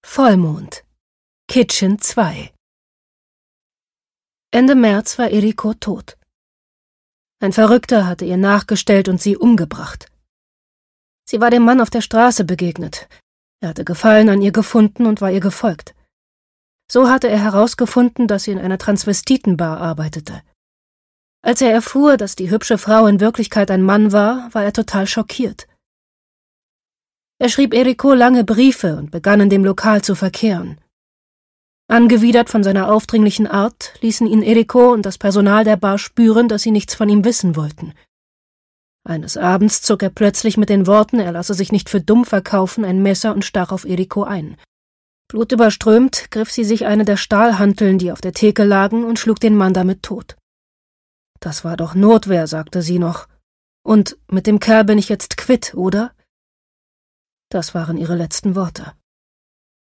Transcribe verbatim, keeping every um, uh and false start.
Vollmond. Kitchen zwei. Ende März war Eriko tot. Ein Verrückter hatte ihr nachgestellt und sie umgebracht. Sie war dem Mann auf der Straße begegnet. Er hatte Gefallen an ihr gefunden und war ihr gefolgt. So hatte er herausgefunden, dass sie in einer Transvestitenbar arbeitete. Als er erfuhr, dass die hübsche Frau in Wirklichkeit ein Mann war, war er total schockiert. Er schrieb Eriko lange Briefe und begann in dem Lokal zu verkehren. Angewidert von seiner aufdringlichen Art, ließen ihn Eriko und das Personal der Bar spüren, dass sie nichts von ihm wissen wollten. Eines Abends zog er plötzlich mit den Worten, er lasse sich nicht für dumm verkaufen, ein Messer und stach auf Eriko ein. Blutüberströmt griff sie sich eine der Stahlhanteln, die auf der Theke lagen, und schlug den Mann damit tot. »Das war doch Notwehr«, sagte sie noch. »Und mit dem Kerl bin ich jetzt quitt, oder?« Das waren ihre letzten Worte.